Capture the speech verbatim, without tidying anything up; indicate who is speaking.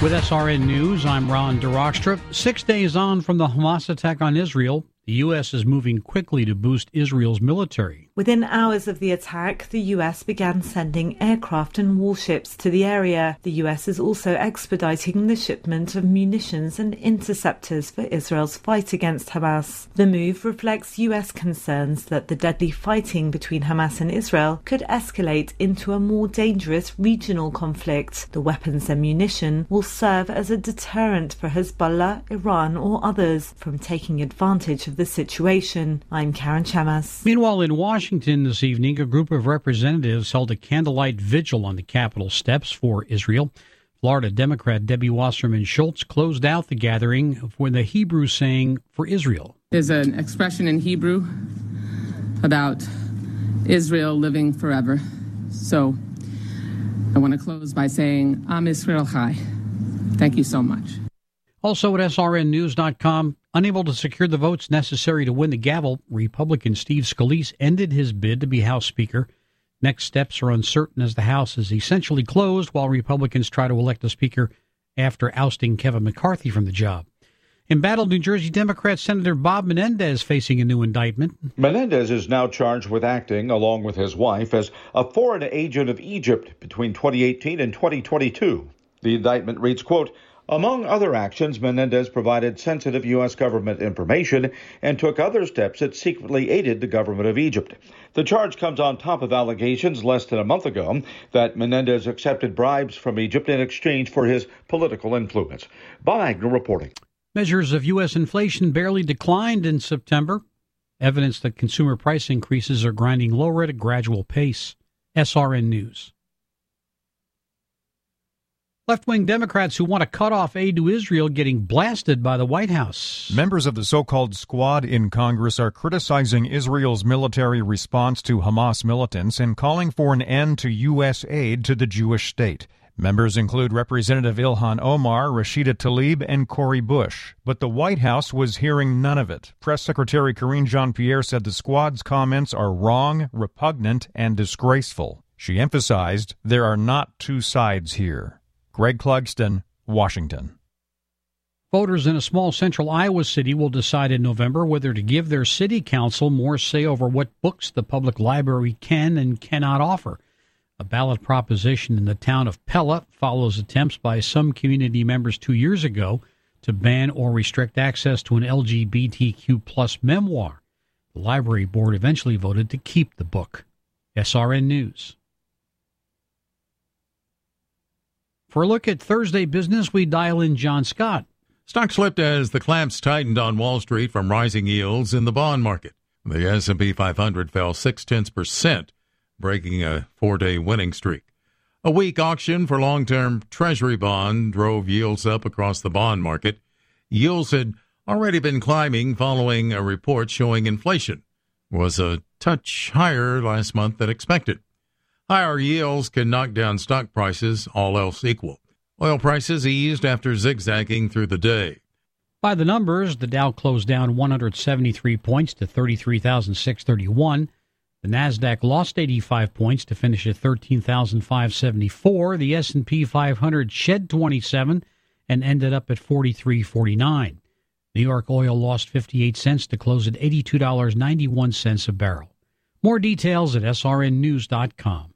Speaker 1: With S R N News, I'm Ron DeRockstra. Six days on from the Hamas attack on Israel, the U S is moving quickly to boost Israel's military.
Speaker 2: Within hours of the attack, the U S began sending aircraft and warships to the area. The U S is also expediting the shipment of munitions and interceptors for Israel's fight against Hamas. The move reflects U S concerns that the deadly fighting between Hamas and Israel could escalate into a more dangerous regional conflict. The weapons and munition will serve as a deterrent for Hezbollah, Iran or others from taking advantage of the situation. I'm Karen Chamas.
Speaker 1: Meanwhile, in Washington this evening, a group of representatives held a candlelight vigil on the Capitol steps for Israel. Florida Democrat Debbie Wasserman Schultz closed out the gathering with the Hebrew saying for Israel.
Speaker 3: There's an expression in Hebrew about Israel living forever. So I want to close by saying, Am Israel Chai. Thank you so much.
Speaker 1: Also at S R N news dot com, unable to secure the votes necessary to win the gavel, Republican Steve Scalise ended his bid to be House Speaker. Next steps are uncertain as the House is essentially closed while Republicans try to elect a Speaker after ousting Kevin McCarthy from the job. Embattled New Jersey Democrat Senator Bob Menendez facing a new indictment.
Speaker 4: Menendez is now charged with acting, along with his wife, as a foreign agent of Egypt between twenty eighteen and twenty twenty-two. The indictment reads, quote, among other actions, Menendez provided sensitive U S government information and took other steps that secretly aided the government of Egypt. The charge comes on top of allegations less than a month ago that Menendez accepted bribes from Egypt in exchange for his political influence. Bob Agnew reporting.
Speaker 1: Measures of U S inflation barely declined in September. Evidence that consumer price increases are grinding lower at a gradual pace. S R N News. Left-wing Democrats who want to cut off aid to Israel getting blasted by the White House.
Speaker 5: Members of the so-called squad in Congress are criticizing Israel's military response to Hamas militants and calling for an end to U S aid to the Jewish state. Members include Representative Ilhan Omar, Rashida Tlaib, and Cori Bush. But the White House was hearing none of it. Press Secretary Karine Jean-Pierre said the squad's comments are wrong, repugnant, and disgraceful. She emphasized there are not two sides here. Greg Clugston, Washington.
Speaker 1: Voters in a small central Iowa city will decide in November whether to give their city council more say over what books the public library can and cannot offer. A ballot proposition in the town of Pella follows attempts by some community members two years ago to ban or restrict access to an L G B T Q plus memoir. The library board eventually voted to keep the book. S R N News. For a look at Thursday business, we dial in John Scott.
Speaker 6: Stock slipped as the clamps tightened on Wall Street from rising yields in the bond market. The S and P five hundred fell six-tenths percent, breaking a four-day winning streak. A weak auction for long-term Treasury bond drove yields up across the bond market. Yields had already been climbing following a report showing inflation was a touch higher last month than expected. Higher yields can knock down stock prices, all else equal. Oil prices eased after zigzagging through the day.
Speaker 1: By the numbers, the Dow closed down one hundred seventy-three points to thirty-three thousand six hundred thirty-one. The Nasdaq lost eighty-five points to finish at thirteen thousand five hundred seventy-four. The S and P five hundred shed twenty-seven and ended up at forty-three forty-nine. New York oil lost fifty-eight cents to close at eighty-two dollars and ninety-one cents a barrel. More details at S R N news dot com.